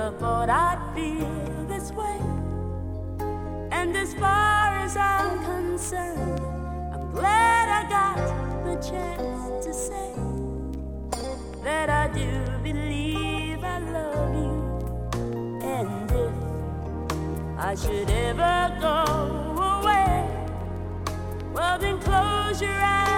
thought I'd feel this way. And as far as I'm concerned, I'm glad I got the chance to say that I do believe I love you. And if I should ever go away, well then close your eyes